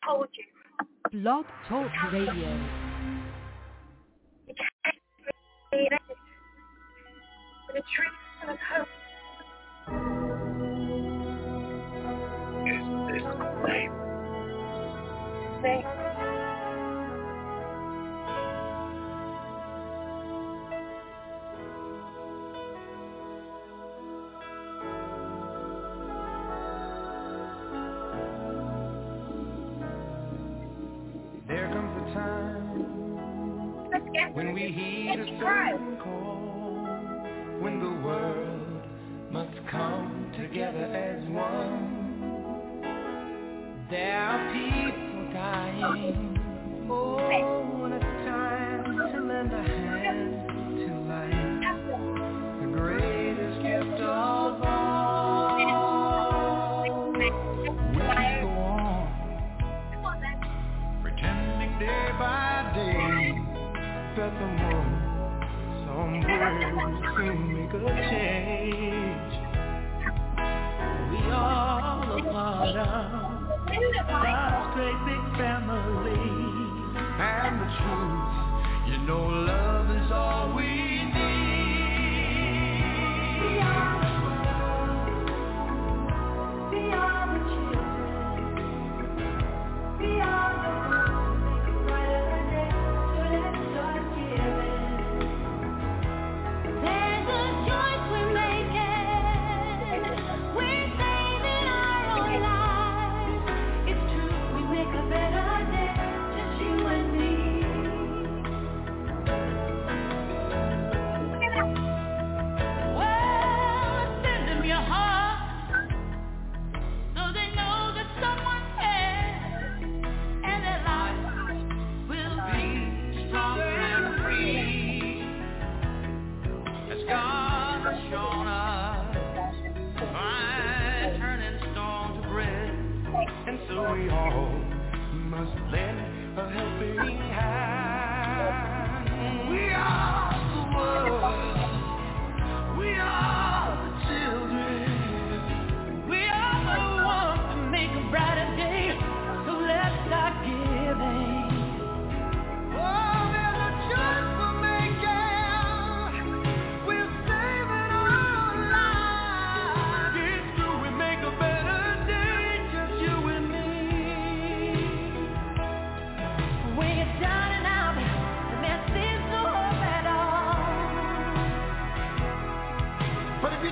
told you. Blog Talk Radio. You can't read it. The truth of hope. Is this name? Say. There comes a time when we heed a certain call, when the world must come together as one. There are people dying. Oh, when it's time to lend a hand to life, the greatest gift of all. We go on, pretending day by day that the world somewhere will soon make a change. We all a part of God's great big family, and the truth, you know, love is all we need. We are the world, we are the children, we are the ones who make a brighter day, so let's start giving. There's a choice we're making, we're saving our own lives. It's true, we make a better day, just you and me. Well, send them your heart, so they know that someone cares, and their lives will be stronger and free. As God has shown us, by turning stone to bread, and so we all must lend a helping hand. We are the world, we are the children, we are the ones to make a brighter day, so let's start giving. Oh, there's a choice we're making, we're saving our lives. It's true, we make a better day, just you and me. When you're down and out, the man seems no hope at all. But if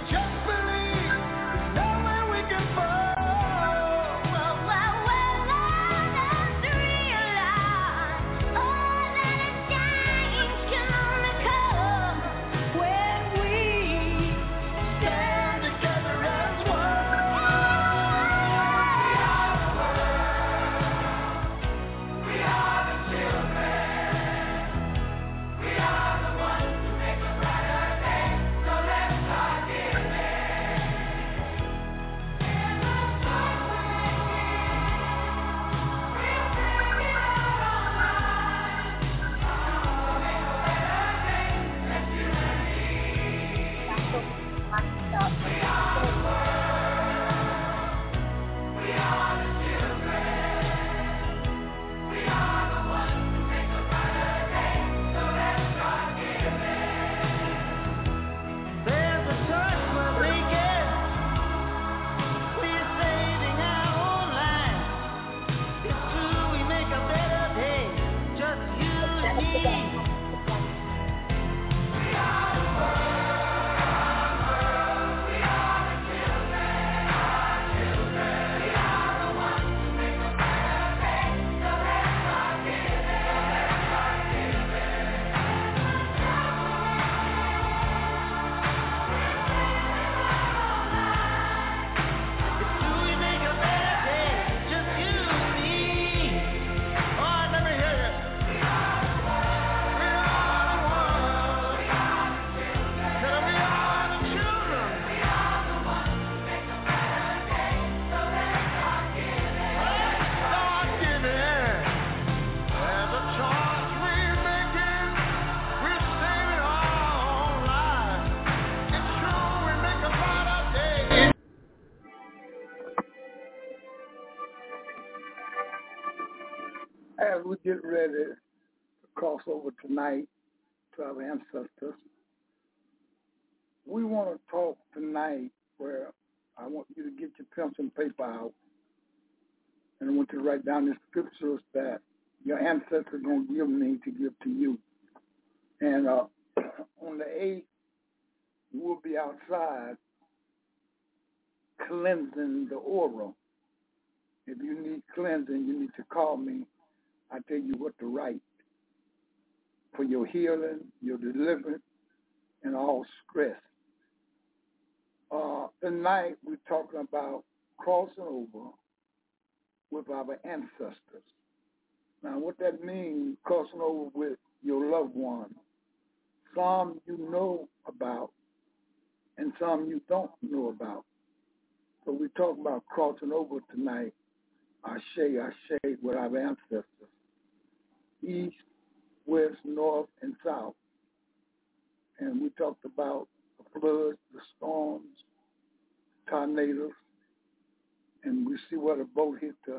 As we get ready to cross over tonight to our ancestors, we want to talk tonight where I want you to get your pencil and paper out, and I want you to write down the scriptures that your ancestors are going to give me to give to you. And on the 8th, we'll be outside cleansing the aura. If you need cleansing, you need to call me. I tell you what to write for your healing, your deliverance, and all stress. Tonight, we're talking about crossing over with our ancestors. Now, what that means, crossing over with your loved ones. Some you know about, and some you don't know about. So we talk about crossing over tonight, Ashe, Ashe, with our ancestors, east, west, north, and south. And we talked about the floods, the storms, tornadoes, and we see where the boat hit the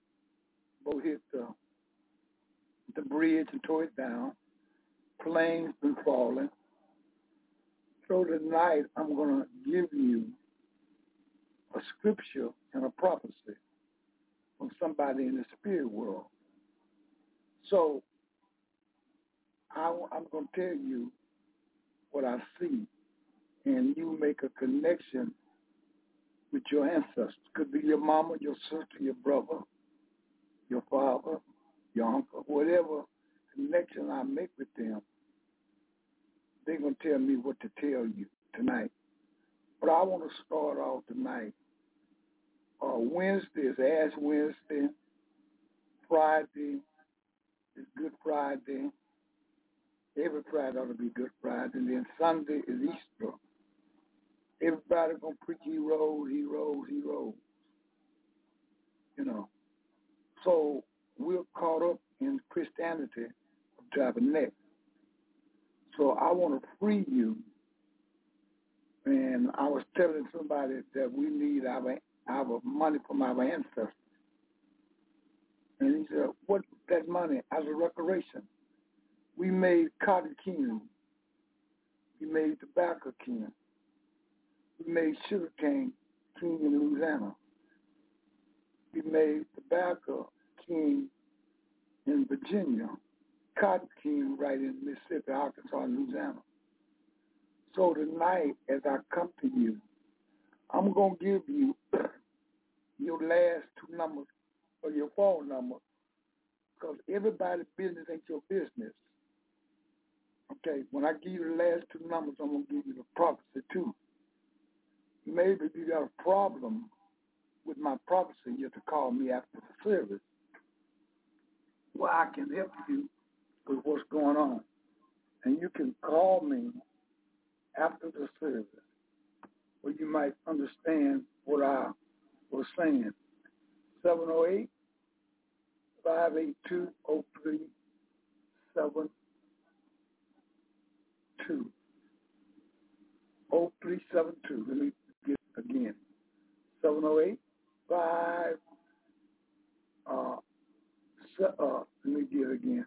bridge and tore it down. Planes been falling. So tonight I'm going to give you a scripture and a prophecy from somebody in the spirit world. So I'm going to tell you what I see, and you make a connection with your ancestors. Could be your mama, your sister, your brother, your father, your uncle, whatever connection I make with them, they're going to tell me what to tell you tonight. But I want to start off tonight. Wednesday is Ash Wednesday. Friday is Good Friday. Every Friday ought to be Good Friday. And then Sunday is Easter. Everybody going to preach he rose. You know. So we're caught up in Christianity to our neck. So I want to free you. And I was telling somebody that we need our money from our ancestors. And he said, what's that money? As a reparation. We made cotton king. We made tobacco king. We made sugar cane king in Louisiana. We made tobacco king in Virginia. Cotton king right in Mississippi, Arkansas, and Louisiana. So tonight, as I come to you, I'm going to give you your last two numbers or your phone number, because everybody's business ain't your business. Okay, when I give you the last two numbers, I'm going to give you the prophecy too. Maybe if you got a problem with my prophecy, you have to call me after the service, where I can help you with what's going on. And you can call me after the service, where you might understand what I was saying. 708-582-0372. 0372. Let me get it again. 708-5. Let me get it again.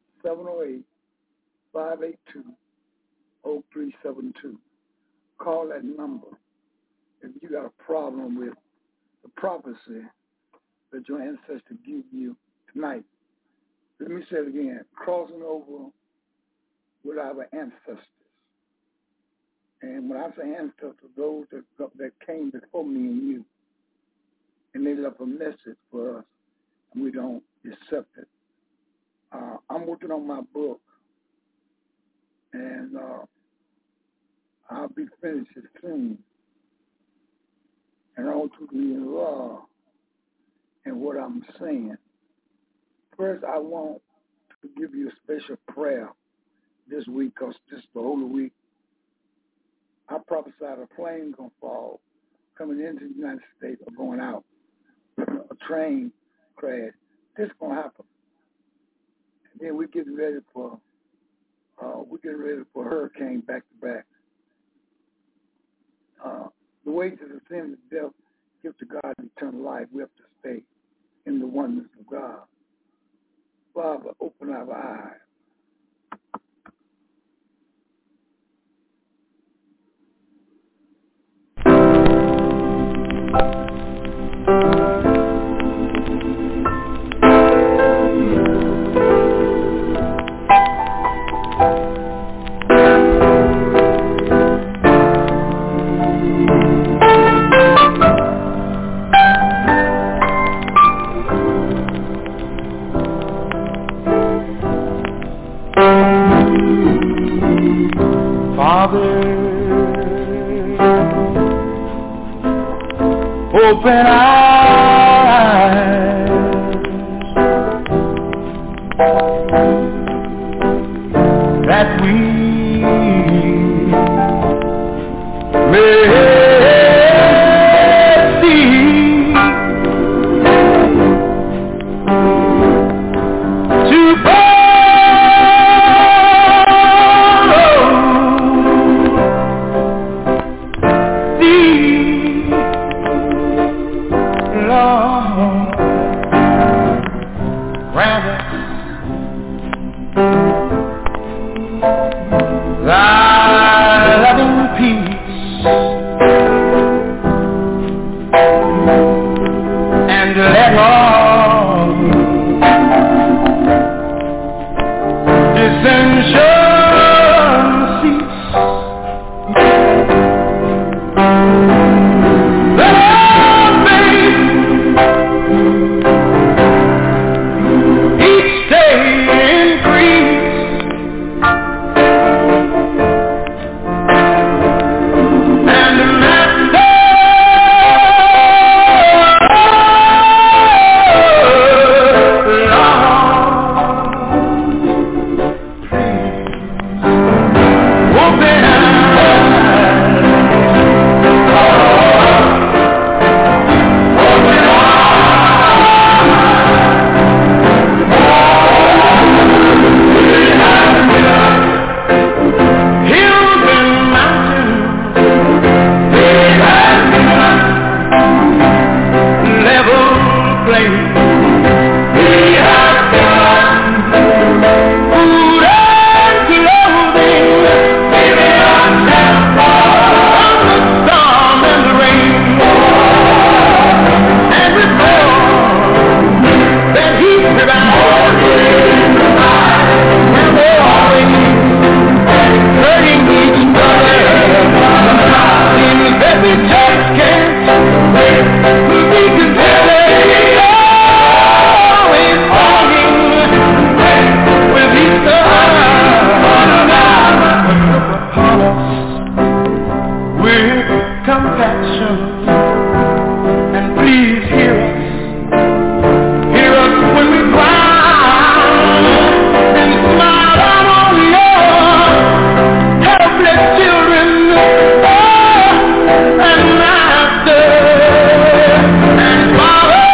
708-582-0372. Call that number if you got a problem with the prophecy that your ancestors give you tonight. Let me say it again. Crossing over with our ancestors. And when I say ancestors, those that came before me and you, and they left a message for us, and we don't accept it. I'm working on my book, and I'll be finished soon. And I want you to be in love in what I'm saying. First, I want to give you a special prayer this week, because this is the Holy Week. I prophesied a plane going to fall coming into the United States or going out. A train crash. This is going to happen. And then we're getting ready for hurricane back to back. The wages of sin is death. Give to God eternal life. We have to stay in the oneness of God. Father, open our eyes. Open eyes that we may see to follow thee, Lord. Grant us thy loving peace, and let all dissension cease. Let our faith each day increase, and the Master, Lord, please open hills and mountains, level plain. He has done food and clothing, giving us shelter from the storm and the rain. And with all that He provides, and we're always hurting each other. Seems that we just can't be together. Always fighting with each other. Look upon us with compassion, and please hear us. Hear us when we cry, and smile down on your helpless children. And Master and Father,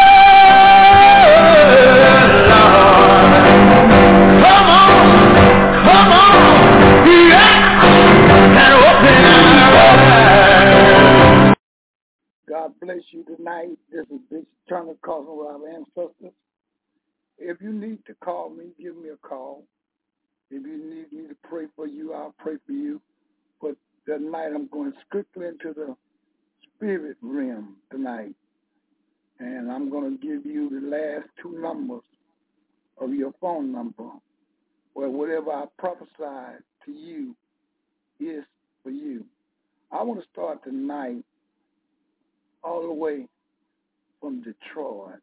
Lord, come on, yeah, and open our eyes. God bless you tonight. This is Bishop Turner calling with our ancestors. If you need to call me, give me a call. If you need me to pray for you, I'll pray for you. But tonight I'm going strictly into the spirit realm tonight. And I'm going to give you the last two numbers of your phone number, where whatever I prophesied to you is for you. I want to start tonight all the way from Detroit.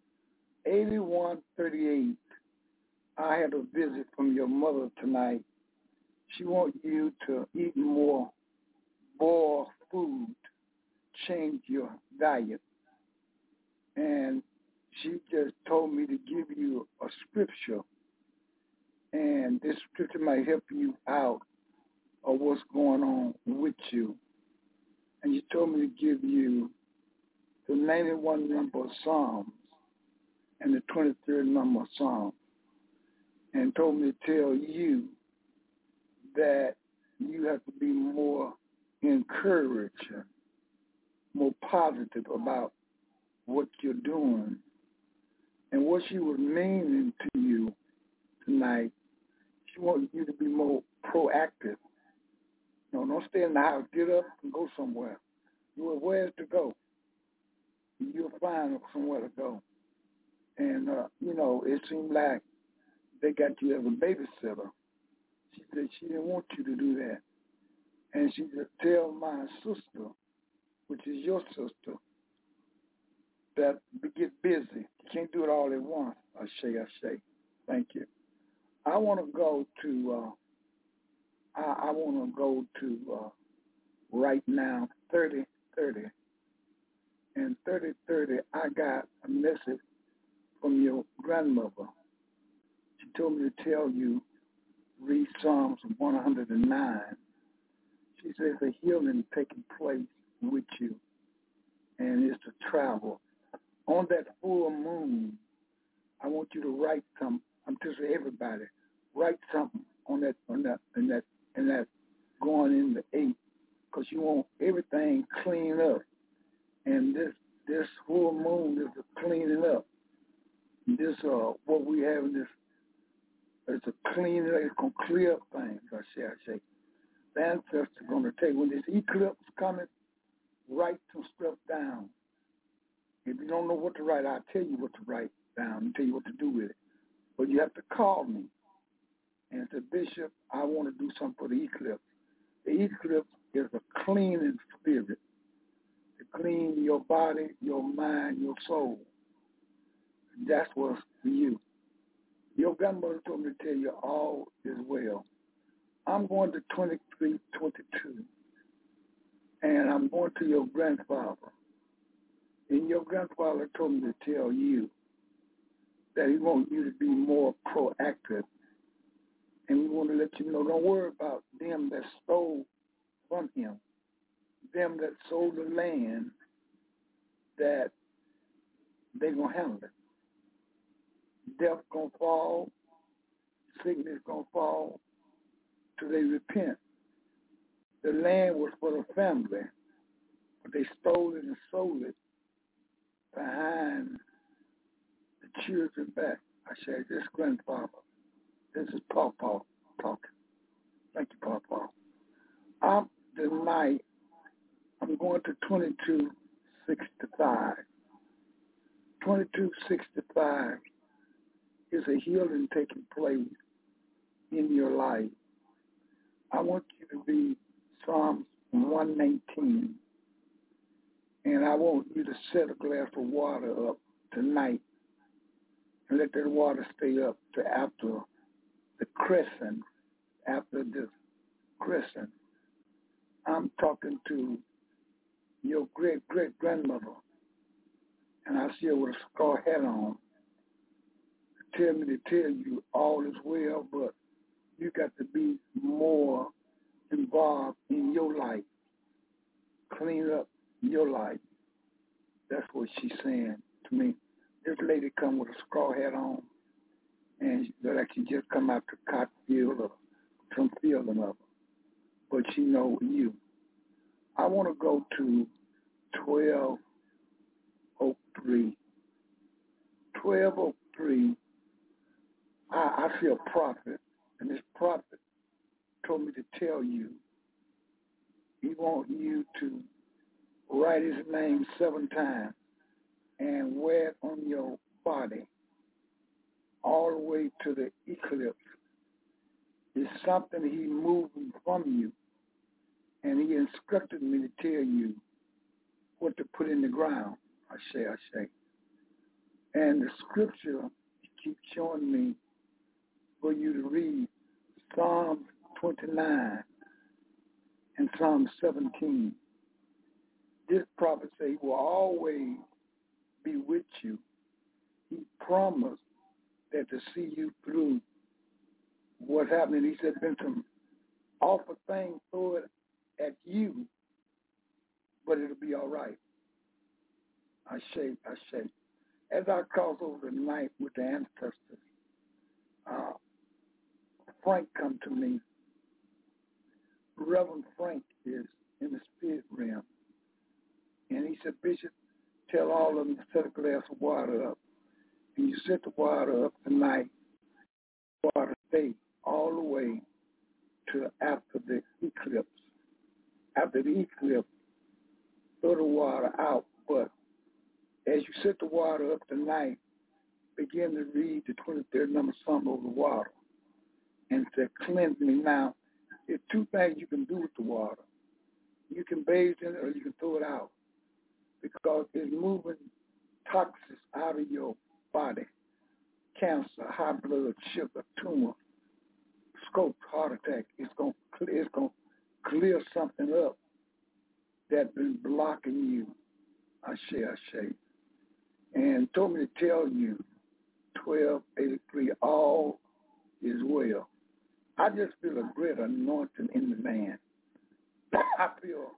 8138. I had a visit from your mother tonight. She wants you to eat more boiled food, change your diet. And she just told me to give you a scripture. And this scripture might help you out of what's going on with you. And she told me to give you the 91 number of Psalms and the 23rd number of Psalms. And told me to tell you that you have to be more encouraged, more positive about what you're doing. And what she was meaning to you tonight. She wants you to be more proactive. No, don't stay in the house. Get up and go somewhere. Where's to go? You'll find somewhere to go. And, it seemed like they got you as a babysitter. She said she didn't want you to do that. And she said, tell my sister, which is your sister, that get busy. You can't do it all at once. I say. Thank you. I want to go to, right now, 3030. And 3030, I got a message from your grandmother. She told me to tell you, read Psalms 109. She says the healing taking place with you, and it's to travel. On that full moon, I want you to write something. I'm just for everybody. Write something on that going in the 8, because you want everything cleaned up. And this full moon is a cleaning up. This what we have in this, it's a cleaning up. It's gonna clear up things. I say. The ancestors are gonna take, when this eclipse coming, write some stuff down. If you don't know what to write, I'll tell you what to write down and tell you what to do with it. But you have to call me and say, Bishop, I want to do something for the eclipse. The eclipse is a cleaning spirit to clean your body, your mind, your soul. That's what's for you. Your grandmother told me to tell you all is well. I'm going to 2322, and I'm going to your grandfather. And your grandfather told me to tell you that he wants you to be more proactive. And we want to let you know, don't worry about them that stole from him, them that sold the land, that they're going to handle it. Death going to fall, sickness going to fall, till they repent. The land was for the family, but they stole it and sold it behind the children back. I said, this grandfather, this is Pawpaw talking. Thank you, Pawpaw. Tonight, I'm going to 2265. 2265 is a healing taking place in your life. I want you to be Psalms 119. And I want you to set a glass of water up tonight and let that water stay up to after the crescent, after this crescent. I'm talking to your great-great-grandmother, and I see her with a scar hat on. Tell me to tell you all is well, but you got to be more involved in your life. Clean up your life. That's what she's saying to me. This lady come with a straw hat on, and she look like she just come out to cotton field or some field or another. But she know you. I want to go to 1203. 1203, I see a prophet, and this prophet told me to tell you, he wants you to write his name 7 times and wear it on your body all the way to the eclipse. It's something he moving from you, and he instructed me to tell you what to put in the ground. I say. And the scripture keeps showing me for you to read Psalm 29 and Psalm 17. This prophet said he will always be with you. He promised that to see you through what's happening. He said, been some awful things thrown at you, but it'll be all right. I say. As I cross over the night with the ancestors, Frank come to me. Reverend Frank is in the spirit realm. And he said, Bishop, tell all of them to set a glass of water up. And you set the water up tonight water stay all the way to after the eclipse. After the eclipse, throw the water out. But as you set the water up tonight, begin to read the 23rd number Psalm over the water and say, cleanse me. Now, there's two things you can do with the water. You can bathe in it or you can throw it out because it's moving toxins out of your body. Cancer, high blood sugar, tumor, stroke, heart attack. It's going to clear something up that's been blocking you. Ashe. And told me to tell you, 1283, all is well. I just feel a great anointing in the man. I feel,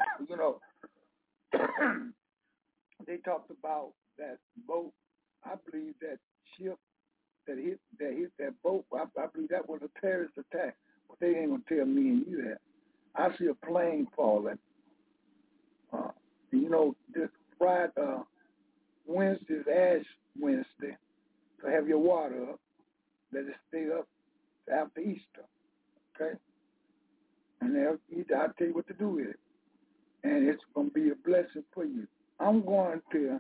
they talked about that boat. I believe that ship that hit that boat, I believe that was a terrorist attack. But they ain't going to tell me and you that. I see a plane falling. This Friday, Wednesday's Ash Wednesday. So have your water up. Let it stay up after Easter. Okay? And I'll tell you what to do with it. And it's going to be a blessing for you. I'm going to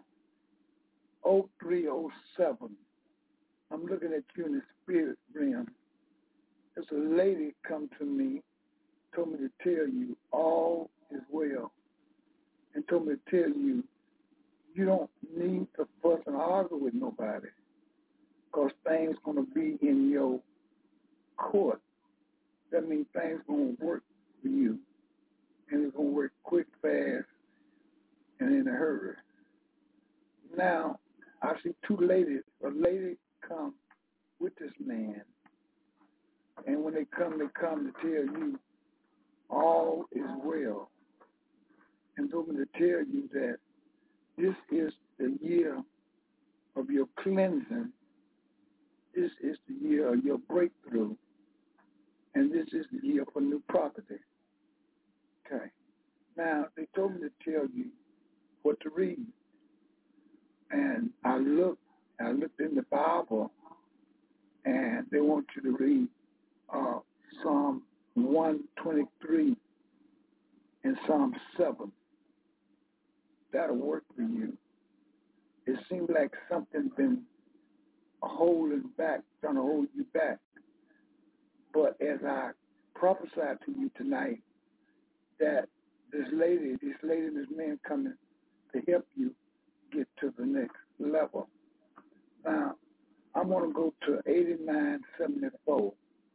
0307. I'm looking at you in the spirit realm. There's a lady come to me, told me to tell you all is well, and told me to tell you you don't need to fuss and argue with nobody because things going to be in your court. That means things going to work for you, and it's going to work quick, fast, and in a hurry. Now, I see two ladies. A lady come with this man, and when they come to tell you all is well, and told me to tell you that this is the year of your cleansing. This is the year of your breakthrough, and this is the year for new property. Okay. Now, they told me to tell you what to read, and I looked in the Bible, and they want you to read Psalm 123 and Psalm 7. That'll work for you. It seems like something's been holding back, trying to hold you back. But as I prophesied to you tonight, that this lady and this man coming to help you get to the next level. Now, I'm going to go to 8974.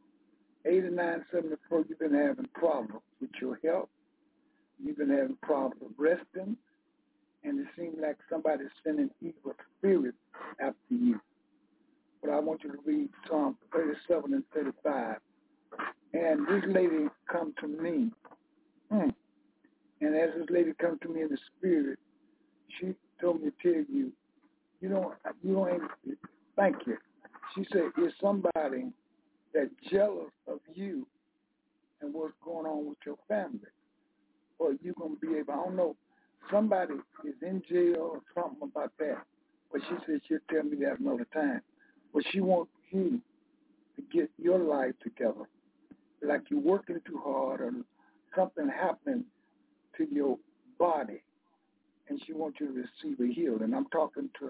8974, you've been having problems with your health. You've been having problems resting. And it seems like somebody's sending evil spirits after you. But I want you to read Psalm 37 and 35. And this lady come to me. And as this lady come to me in the spirit, she told me to tell you, you don't thank you. She said, is somebody that's jealous of you and what's going on with your family. Or you going to be able, I don't know, somebody is in jail or something about that. But she said she'll tell me that another time. But she wants you to get your life together. Like you're working too hard or something happening to your body. And she wants you to receive a healing. I'm talking to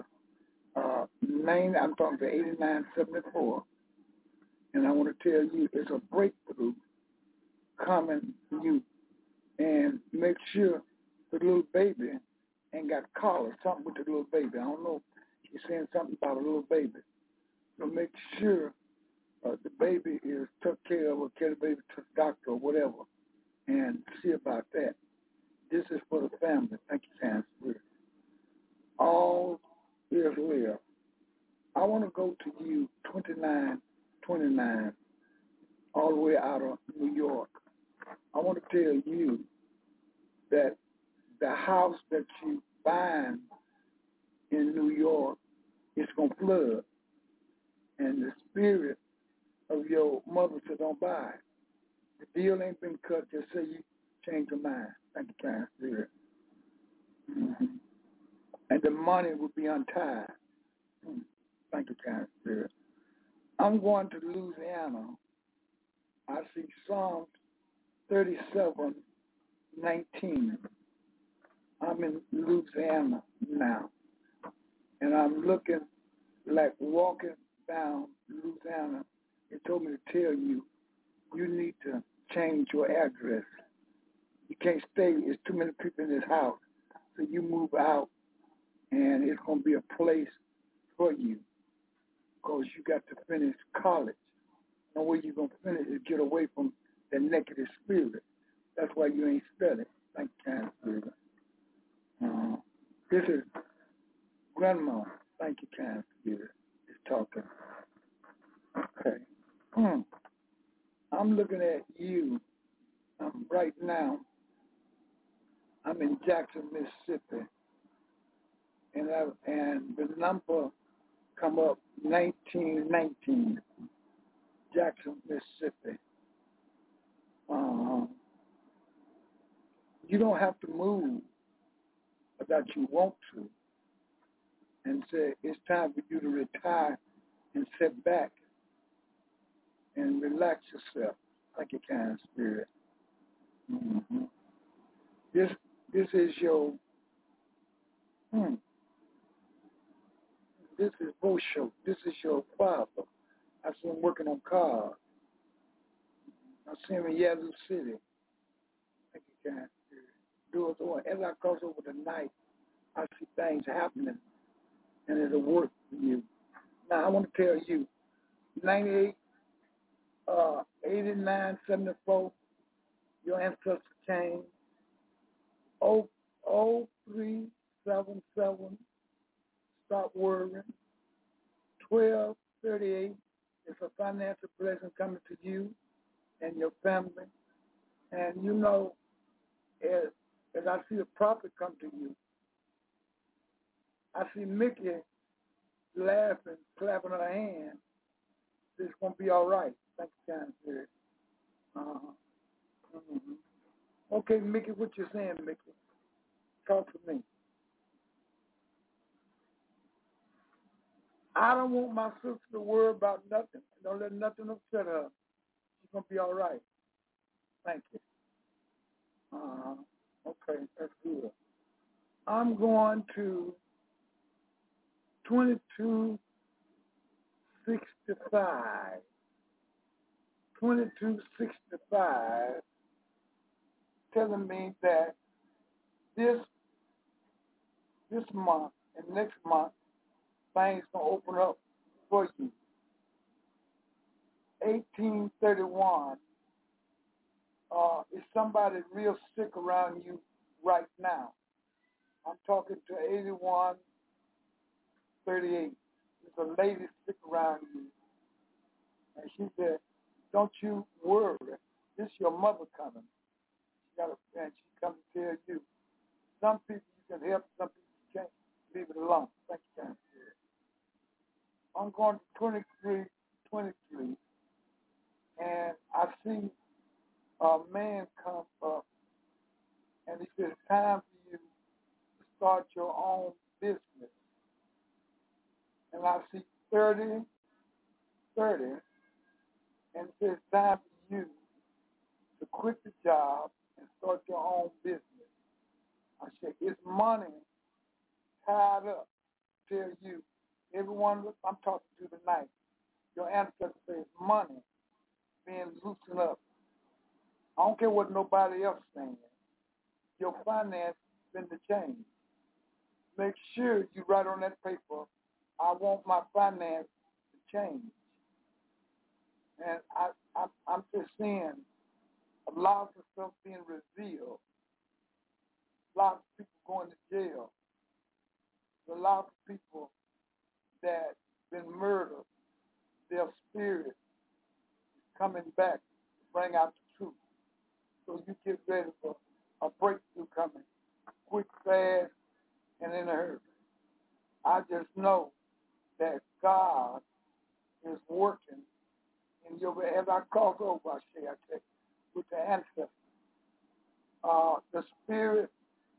8974. And I want to tell you it's a breakthrough coming to you. And make sure the little baby ain't got collar, something with the little baby. I don't know. She's saying something about a little baby. So make sure the baby is took care of or carry the baby to the doctor or whatever and see about that. This is for the family. Thank you, Sam. All is well. I want to go to you 2929 all the way out of New York. I want to tell you that the house that you find in New York is going to flood. And the spirit of your mother said, don't buy it. The deal ain't been cut. Just say you change your mind. Thank you, kind spirit. And the money will be untied. Thank you, kind spirit. I'm going to Louisiana. I see Psalms 37:19. I'm in Louisiana now, and I'm looking like walking down Louisiana. It told me to tell you, you need to change your address. You can't stay. There's too many people in this house. So you move out, and it's going to be a place for you because you got to finish college. No way you're going to finish is get away from the negative spirit. That's why you ain't studying. Thank you, kind spirit. This is Grandma. Thank you, kind spirit. Is talking. Okay. I'm looking at you right now. I'm in Jackson, Mississippi, and the number come up 1919, Jackson, Mississippi. You don't have to move that you want to, and say it's time for you to retire and sit back and relax yourself like a kind spirit. Mm-hmm. This is your this is Bosho. This is your father. I see him working on cars. I see him in Yazoo City. Like a kind spirit. Do it. As I cross over the night, I see things happening, and it'll work for you. Now I want to tell you, 98, 89, 74. Your ancestor came. 0377. Stop worrying. 1238. It's a financial blessing coming to you and your family. And you know, as I see a prophet come to you, I see Mickey laughing, clapping her hands. It's going to be all right. Thank you, kind spirit. Okay, Mickey, what you saying, Mickey? Talk to me. I don't want my sister to worry about nothing. Don't let nothing upset her. She's going to be all right. Thank you. Okay, that's good. I'm going to 2265. 2265 telling me that this month and next month things gonna open up for you. 1831 is somebody real sick around you right now. I'm talking to 8138. There's a lady sick around you, and she said, "Don't you worry. This is your mother coming. She got a friend. She come to tell you. Some people you can help, some people you can't. Leave it alone." Thank you, kind spirit. I'm going to 2323, and I see a man come up, and he says, "It's time for you to start your own business." And I see 30, and it says, "It's time for you to quit the job and start your own business." I said, "It's money tied up." Tell you, everyone I'm talking to tonight, your ancestors says money being loosened up. I don't care what nobody else saying. Your finance been to change. Make sure you write on that paper, "I want my finance to change." And I'm just seeing a lot of stuff being revealed. A lot of people going to jail. A lot of people that been murdered. Their spirit is coming back to bring out the truth. So you get ready for a breakthrough coming, quick, fast, and in a hurry. I just know that God is working in your way. As I cross over, I say, with the ancestors. The spirit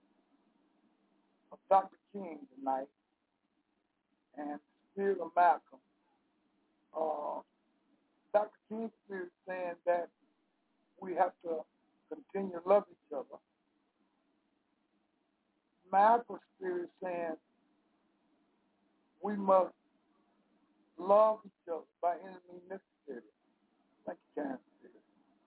of Dr. King tonight and the spirit of Malcolm King Spirit saying that we have to continue to love each other. Michael Spirit saying we must love each other by any means necessary. Thank you, King Spirit.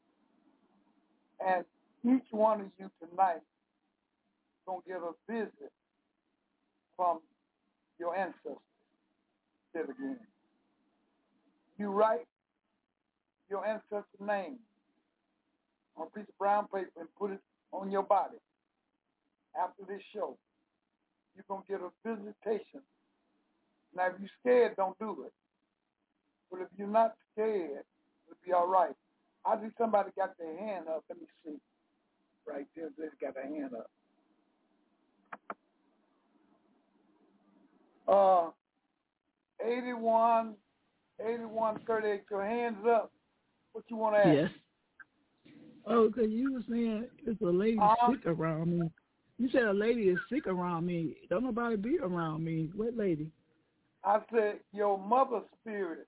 And each one of you tonight is going to get a visit from your ancestors. Say it again. You write your ancestor name on a piece of brown paper and put it on your body. After this show, you're going to get a visitation. Now, if you're scared, don't do it. But if you're not scared, it'll be all right. I see somebody got their hand up. Let me see. Right there, they got their hand up. 8138, your hands up. What you want to ask? Yes. Oh, because you were saying it's a lady sick around me. You said a lady is sick around me. Don't nobody be around me. What lady? I said your mother's spirit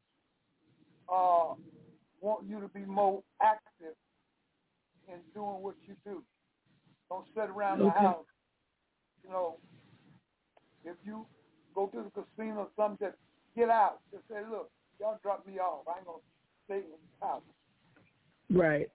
want you to be more active in doing what you do. Don't sit around the house. You know, if you go to the casino or something, just get out. Just say, look, y'all drop me off. I ain't going to stay in the house. Right.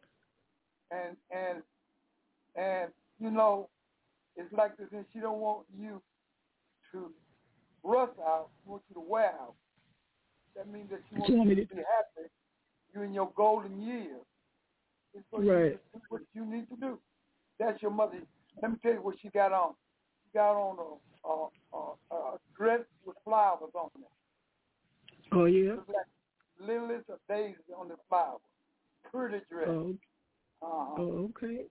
And you know, it's like this, and she don't want you to rush out. She wants you to wear out. That means that she wants you to be happy. You're in your golden years. It's for you to do what you need to do. That's your mother. Let me tell you what she got on. She got on a dress with flowers on it. Oh, yeah? It's like lilies or daisies on the flowers. Pretty dress. Oh, okay.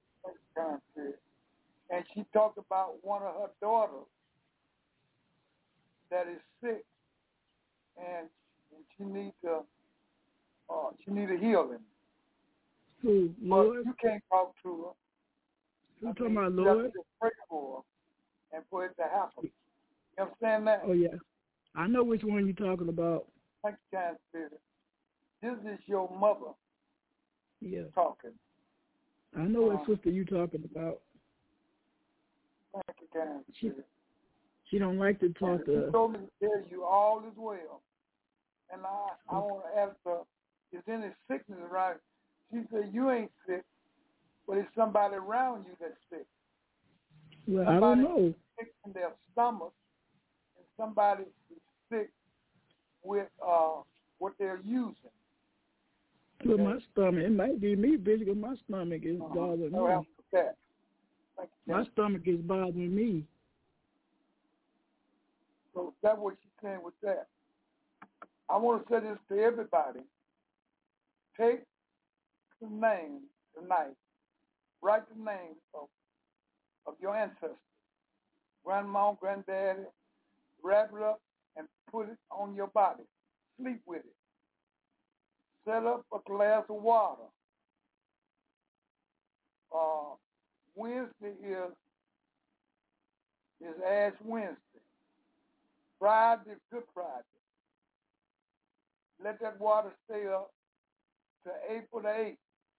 And she talked about one of her daughters that is sick, and she needs a healing. Who? Lord? But you can't talk to her. You talking about Lord? You have to just pray for her and for it to happen. You understand that? Oh, yeah. I know which one you're talking about. Thank you, kind spirit. This is your mother talking. I know what sister you talking about. Thank you, kind spirit. She don't like to talk to us. She told me to tell you all is well. And I want to ask her, is any sickness around? She said, you ain't sick, but it's somebody around you that's sick. Well, somebody I don't know. Sick in their stomach, and somebody is sick with what they're using. With my stomach, it might be me, bitch, because my stomach is bothering me. My stomach is bothering me. So that's what she's saying with that. I want to say this to everybody. Take the name tonight. Write the names of your ancestors. Grandma, granddaddy. Wrap it up and put it on your body. Sleep with it. Set up a glass of water. Wednesday is Ash Wednesday. Friday is Good Friday. Let that water stay up to April the 8th.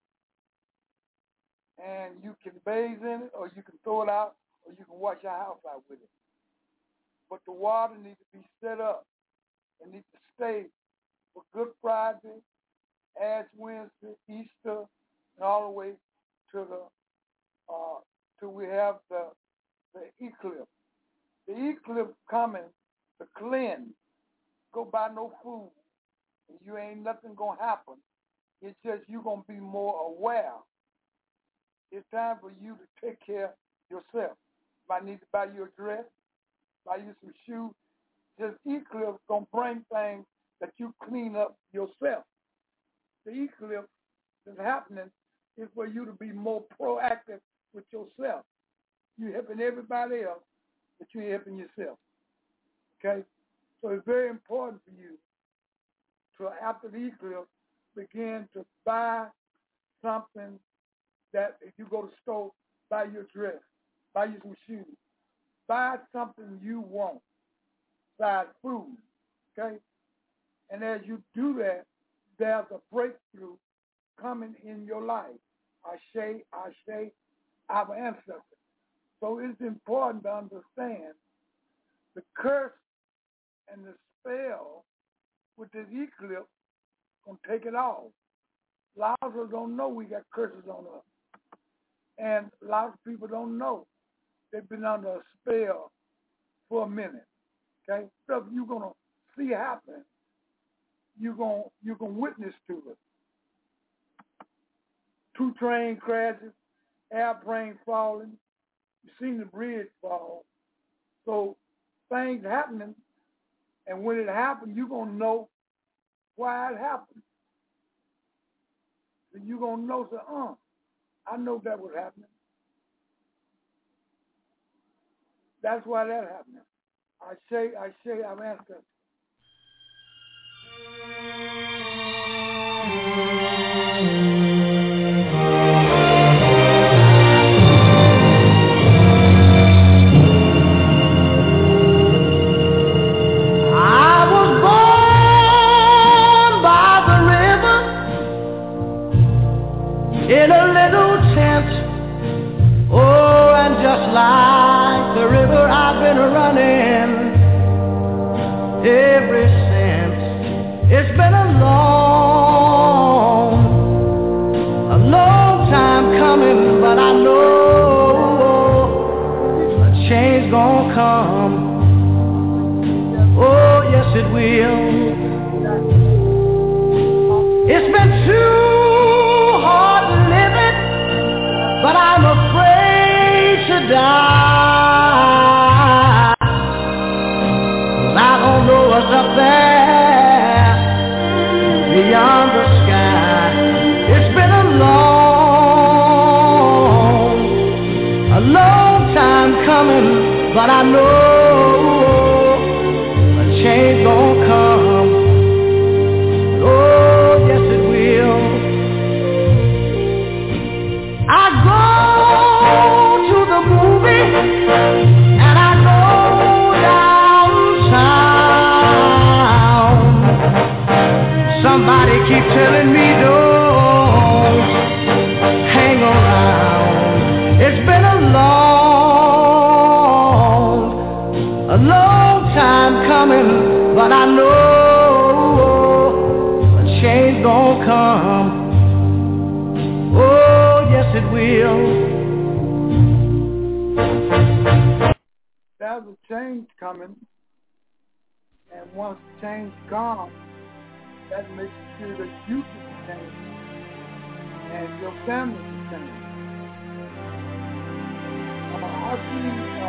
And you can bathe in it, or you can throw it out, or you can wash your house out with it. But the water needs to be set up. It needs to stay for Good Friday, Ash Wednesday, Easter, and all the way to the till we have the eclipse. The eclipse coming to cleanse. Go buy no food, and you ain't nothing gonna happen. It's just you gonna be more aware. It's time for you to take care of yourself. If I need to buy you a dress, buy you some shoes, this eclipse gonna bring things that you clean up yourself. The eclipse that's happening is for you to be more proactive with yourself. You're helping everybody else, but you're helping yourself. Okay? So it's very important for you to, after the eclipse, begin to buy something that if you go to the store, buy your dress, buy you some shoes, buy something you want, buy food, okay? And as you do that, there's a breakthrough coming in your life. Ashe, our ancestors. So it's important to understand the curse and the spell with this eclipse gonna take it off. A lot of us don't know we got curses on us. And a lot of people don't know they've been under a spell for a minute. Okay? Stuff you're gonna see happen. You're gonna witness to it. 2 train crashes, airplane falling, you've seen the bridge fall. So things happening, and when it happens, you're gonna know why it happened. So you're gonna know, I know that was happening. That's why that happened. I say, I've answered. In a little tent, oh, and just like the river I've been running ever since. It's been a long time coming, but I know a change gonna come. Oh, yes it will. It's been too hard living, but I'm afraid to die. 'Cause I don't know what's up there beyond the sky. It's been a long time coming, but I know a change gonna come. Oh, yes it will. I go to the movie and I go downtown. Somebody keep telling me don't hang around. It's been a long time coming, but I know a change gonna come. Oh, yes it will. There's a change coming, and once change comes, that makes sure that you can change and your family can change. I see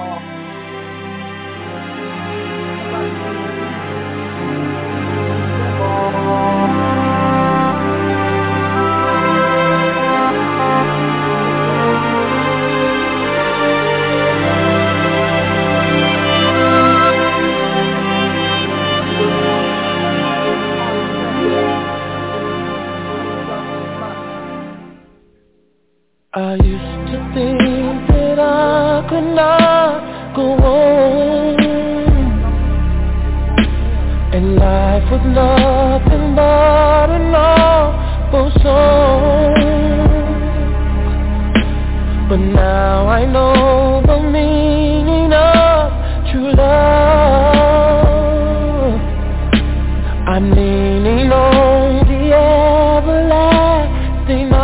I used to think that I could not go on, and life was nothing but an awful song. But now I know the meaning of true love. I'm leaning on the everlasting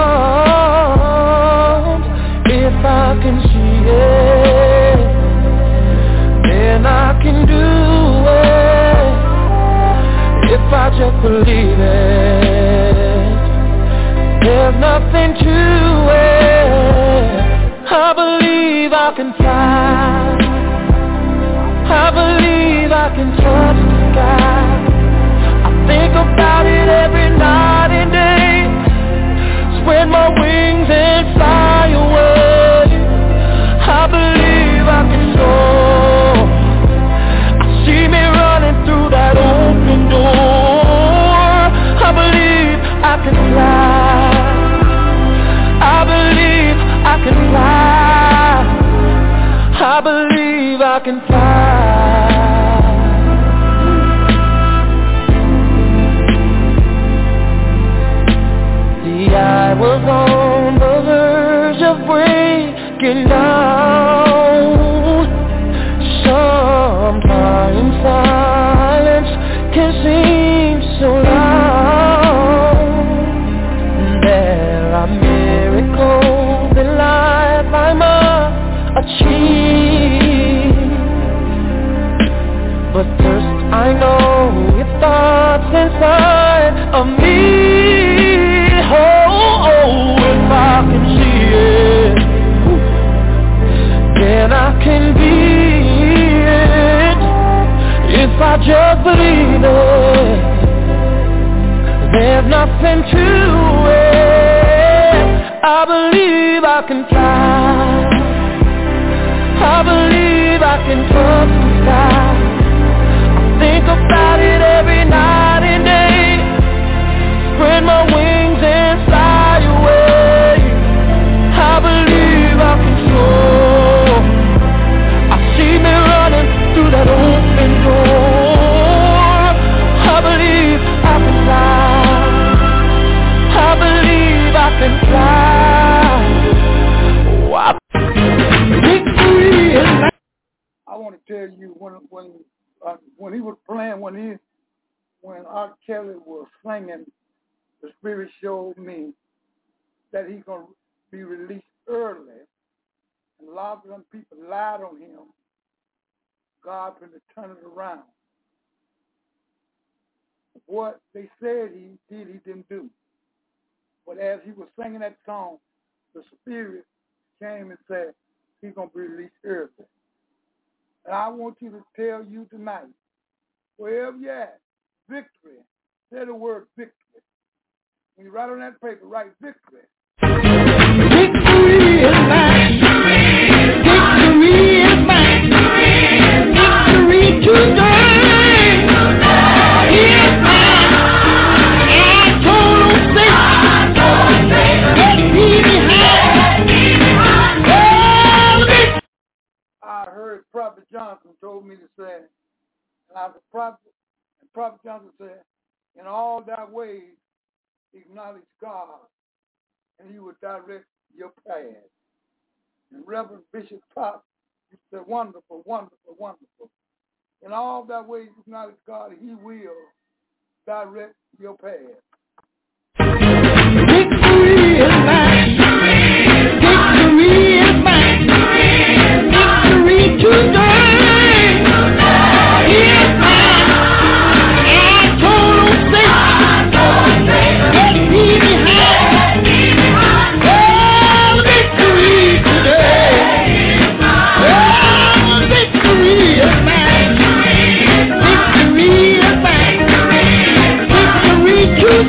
arms. If I can see it, then I can do it. If I just believe it, there's nothing to it. I believe I can fly. I believe I can touch the sky. I think about it every night and day. Spread my wings and fly away. I believe I can soar. I see me running through that open door. I believe I can fly. I believe I can fly. I believe I can fly. breaking down. Sometimes silence can seem so loud. There are miracles in life I must achieve, but first I know your thoughts inside of me. Oh, if I can see it, then I can be it. If I just believe it, there's nothing to it. I believe I can fly. I believe I can touch the sky. Think about it every night and day. Spread my wings and fly away. I believe I can soar. I see me running through that open door. I believe I can fly. I believe I can fly. Oh, victory is mine. I want to tell you when he was playing, when R. Kelly was singing, the Spirit showed me that he's going to be released early. And a lot of them people lied on him. God going to turn it around. What they said he did, he didn't do. But as he was singing that song, the Spirit came and said he's going to be released early. And I want you to tell you tonight, wherever you're at, victory. Say the word victory. When you write on that paper, write victory. Victory is mine. Victory is mine. Victory today is mine. I told Satan, get me behind. I heard Prophet Johnson told me to say, and I was a prophet, and Prophet Johnson said, in all thy ways, acknowledge God, and he will direct your path. And Reverend Bishop Pop, he said, wonderful, wonderful, wonderful. In all thy ways, acknowledge God, and he will direct your path. Victory is mine. Victory is mine. Victory today is mine. I told Satan, get me behind. Oh, victory today. Oh, victory is mine. Victory is mine. Victory today.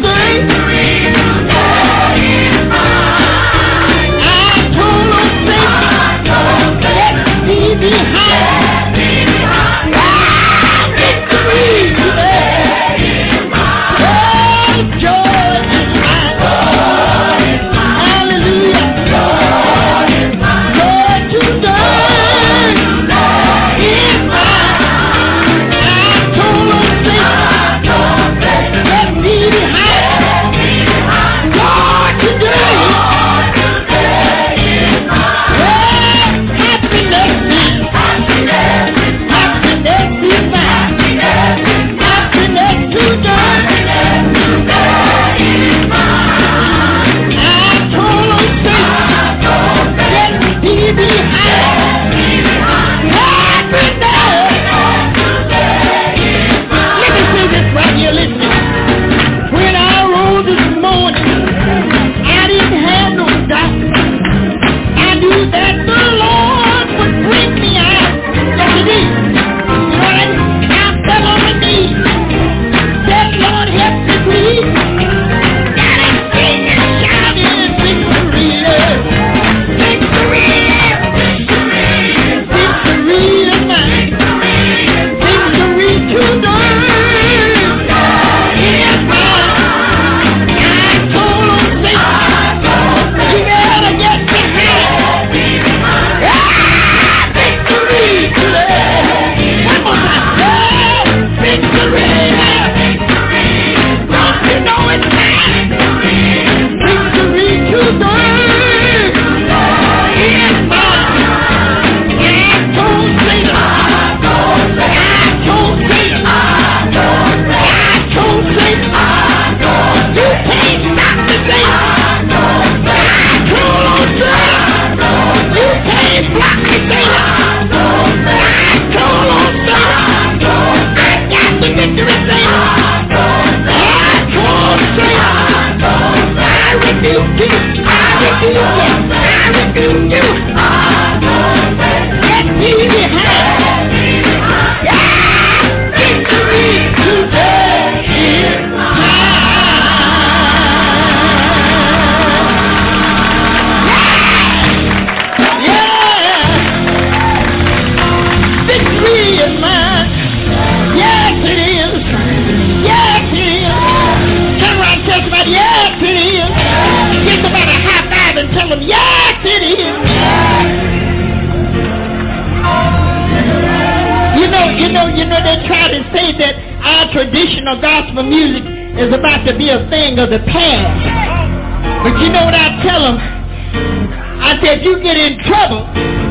know, gospel music is about to be a thing of the past. But you know what I tell them? I said, you get in trouble,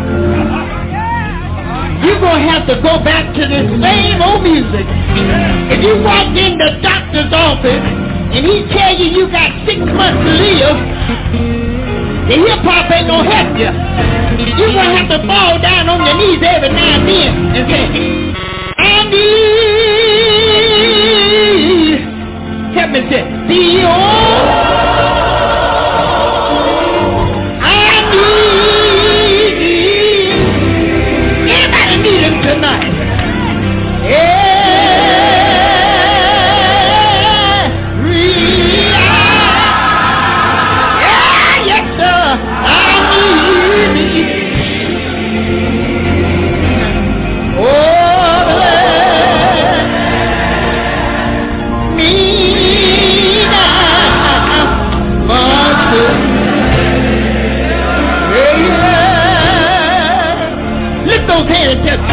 you're going to have to go back to the same old music. If you walk in the doctor's office and he tell you got 6 months to live, the hip-hop ain't going to help you. You're going to have to fall down on your knees every now and then and say, I need, help me say, the tonight. Yes, sir. I need me now, lift those hands and just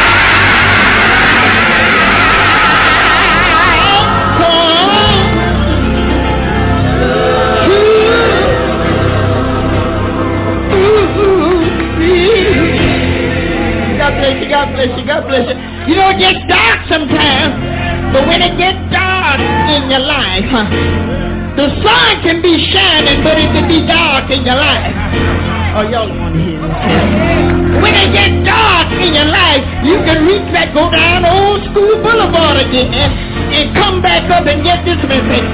God bless you. You know, it gets dark sometimes, but when it gets dark in your life, the sun can be shining, but it can be dark in your life. Oh, y'all want to hear this. When it gets dark in your life, you can reach back, go down Old School Boulevard again, and come back up and get this message.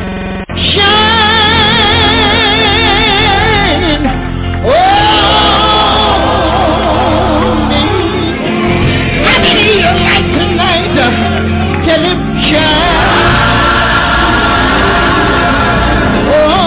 Shine. Tell him shine.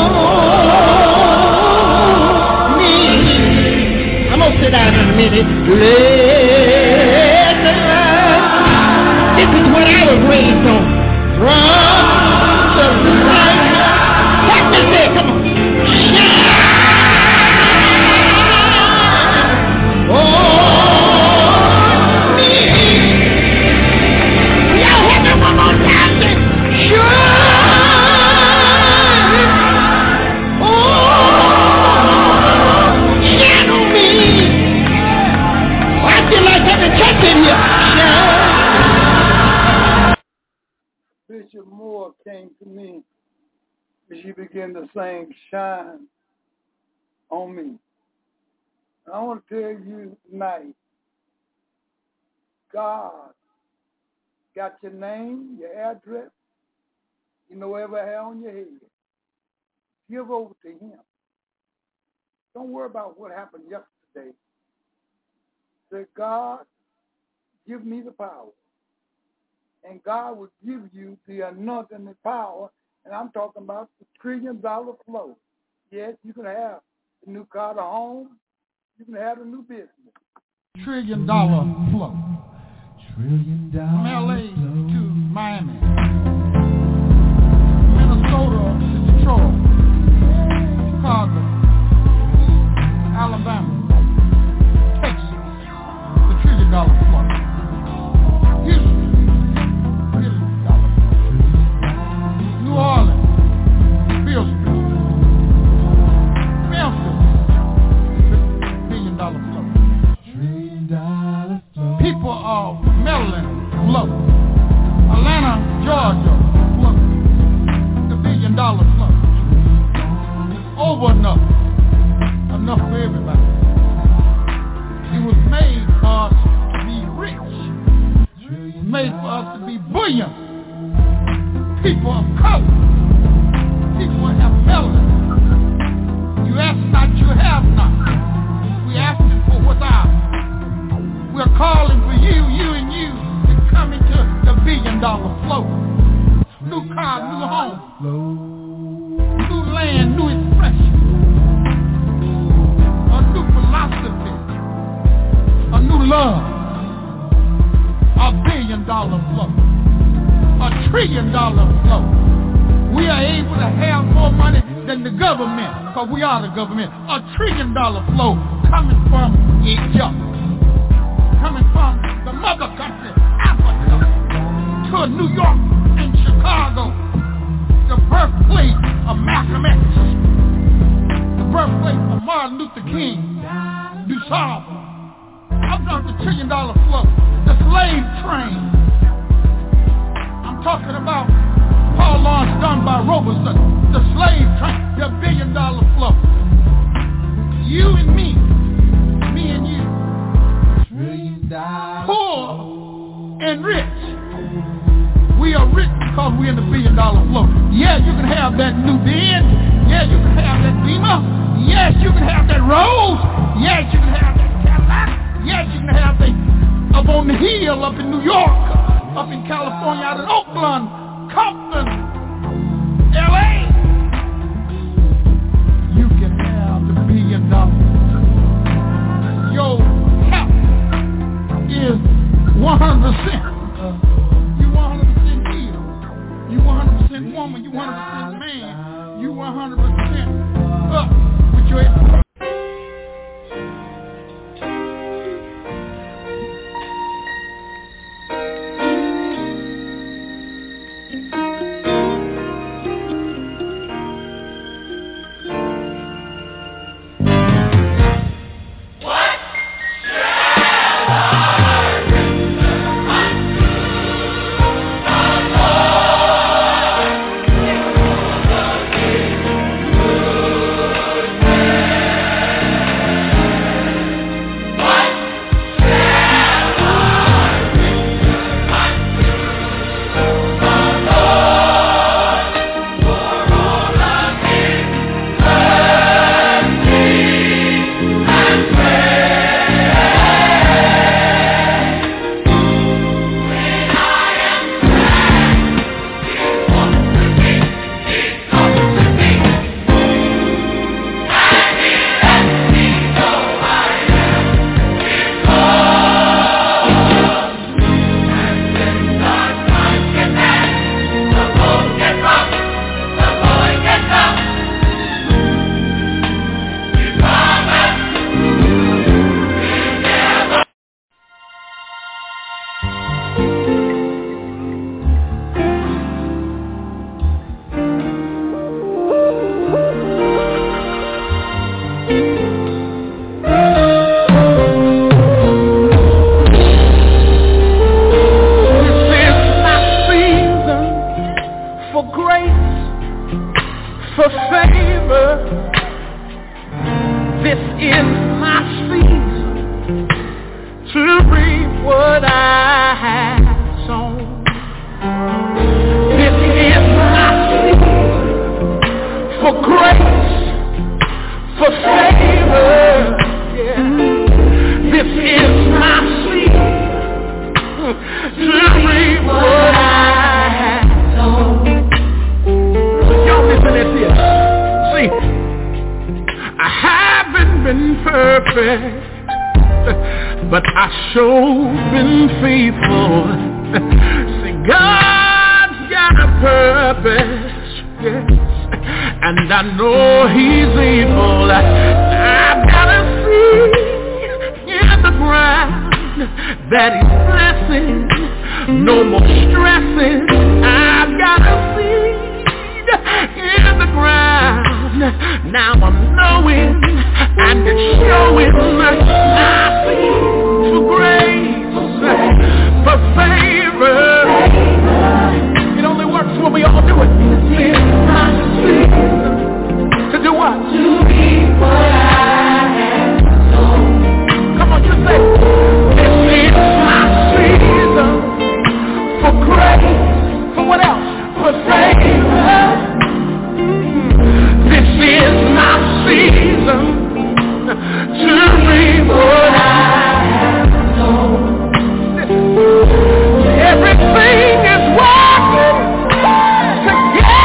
Oh, me. I'm gonna sit down in a minute. Let the light. This is what I was raised on. From the light. Help me say, come on. Shine. Oh. Bishop Moore came to me and she began to sing Shine on Me. And I want to tell you tonight, God got your name, your address, you know, every hair on your head. Give over to him. Don't worry about what happened yesterday. Say, God, give me the power. And God will give you the anointing and the power. And I'm talking about the $1 trillion flow. Yes, you can have the new car, the home. You can have a new business. $1 trillion flow. From LA to Miami, Minnesota to Detroit, Chicago, Alabama, Texas, the $1 trillion flow. Houston, $1 trillion flow. New Orleans, Bill Street, Memphis, $1 billion flow. People of Maryland, flow. Atlanta, Georgia, flow. $1 billion flow. It's over enough for everybody. It was made for us to be rich. It was made for us to be buoyant. People of color. People have melanin. You ask not, you have not. We asking for what's ours. We're calling for you and you to come into the $1 billion flow. New car, new home, new land, new expression, a new philosophy, a new love, $1 billion flow, $1 trillion flow. We are able to have more money than the government, because we are the government. $1 trillion flow coming from Egypt. Coming from the mother country, Africa, to New York and Chicago. Chicago, the birthplace of Malcolm X, the birthplace of Martin Luther King, DuSable. I'm talking the $1 trillion flow, the slave train. I'm talking about Paul Laurence Dunbar Robertson, the slave train, the $1 billion flow. You and me and you, poor and rich. We are rich because we're in the $1 billion flow. Yeah, you can have that new Benz. Yeah, you can have that Beamer. Yes, you can have that Rolls. Yes, you can have that Cadillac. Yes, you can have that up on the hill, up in New York, up in California, out in Oakland, Compton, LA. You can have the $1 billion. Your cap is 100%. You 100% here. You 100% woman. You 100% man. You 100% up with your head. Everything is working together.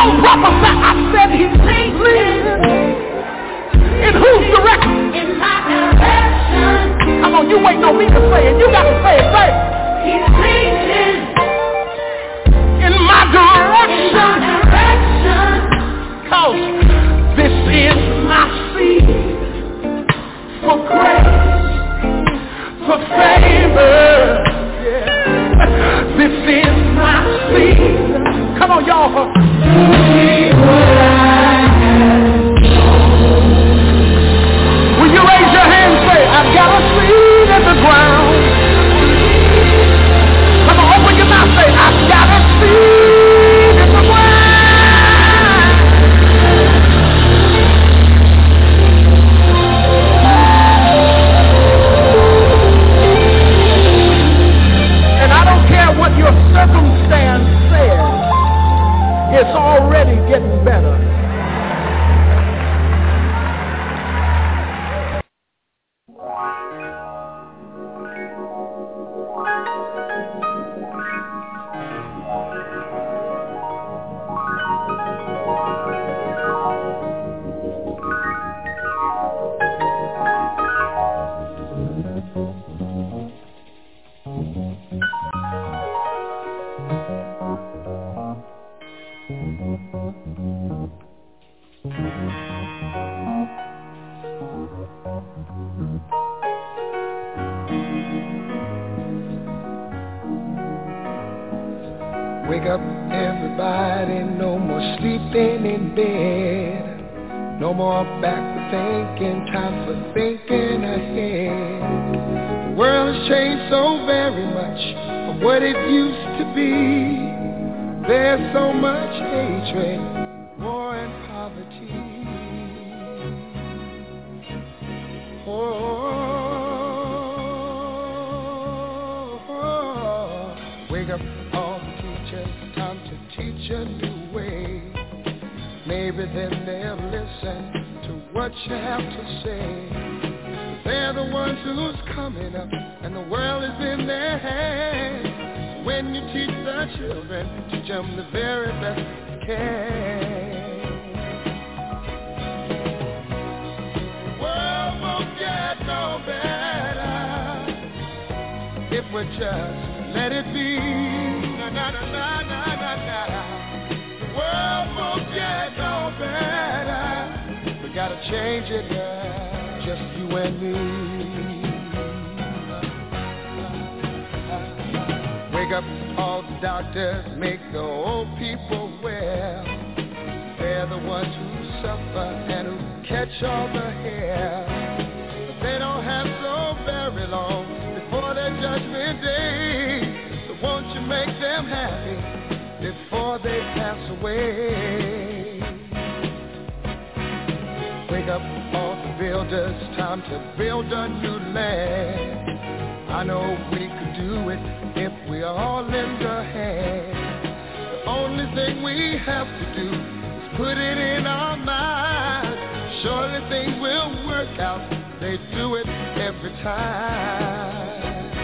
don't prophesy. I said he's leading. In whose direction? In my direction. Come on, you waiting on me to say it. You got to say it. Say it. He's leading. In my direction. Cause this is my season for grace, for favor. Yeah. This is my season. Come on, y'all. Will you raise your hand and say, I've got a seed in the ground. Come on, open your mouth and say, I've got a seed in the ground. And I don't care what your circumstance says, it's already getting better. Wake up, everybody, no more sleeping in bed. No more backward thinking, time for thinking ahead. The world has changed so very much from what it used to be. There's so much hatred, war and poverty. Wake up, all the teachers, time to teach a new way. Maybe then they'll listen to what you have to say. They're the ones who's coming up, and the world is in their hands. So when you teach the children, teach them the very best you can. The world won't get no better if we just let it be. Na na na na na na na. The world won't get no better. We gotta change it, girl. Just you and me. Wake up, all the doctors, make the old people well. They're the ones who suffer and who catch all the hair. But they don't have so very long before their judgment day. So won't you make them happy before they pass away? Wake up, all the builders, time to build a new land. I know we could do it if we all lend a hand. The only thing we have to do is put it in our minds. Surely things will work out. They do it every time.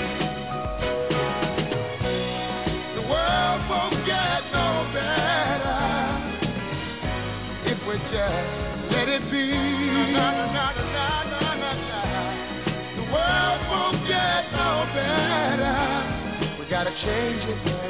The world won't get no better if we just let it be. Na, na, na, na, na, na, na. The world won't get no better. We gotta change it.